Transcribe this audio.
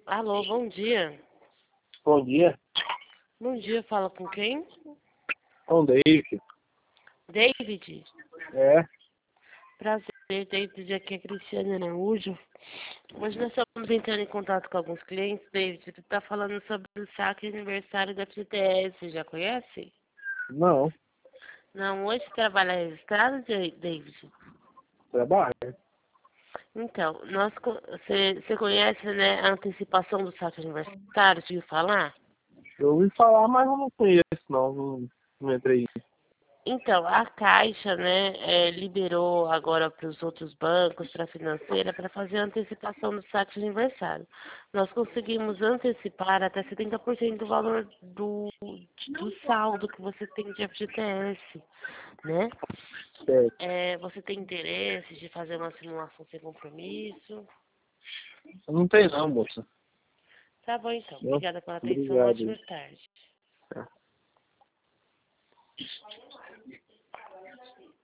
Alô, bom dia. Bom dia. Bom dia, fala com quem? Com o David. David? É. Prazer, David, aqui é Cristiane Araújo. Hoje nós estamos entrando em contato com alguns clientes. David, você está falando sobre o saque aniversário da FGTS, já conhece? Não. Não, hoje trabalha registrado, David? Trabalho. Então, você conhece, né, a antecipação do saque aniversário, de falar? Eu ouvi falar, mas eu não conheço, não. Não entrei. Então, a Caixa, né, liberou agora para os outros bancos, para a financeira, para fazer a antecipação do saque de aniversário. Nós conseguimos antecipar até 70% do valor do saldo que você tem de FGTS, né? Certo. Você tem interesse de fazer uma simulação sem compromisso? Eu não tenho, não, moça. Tá bom, então. Não? Obrigada pela atenção. Uma Obrigado. ótima tarde. É.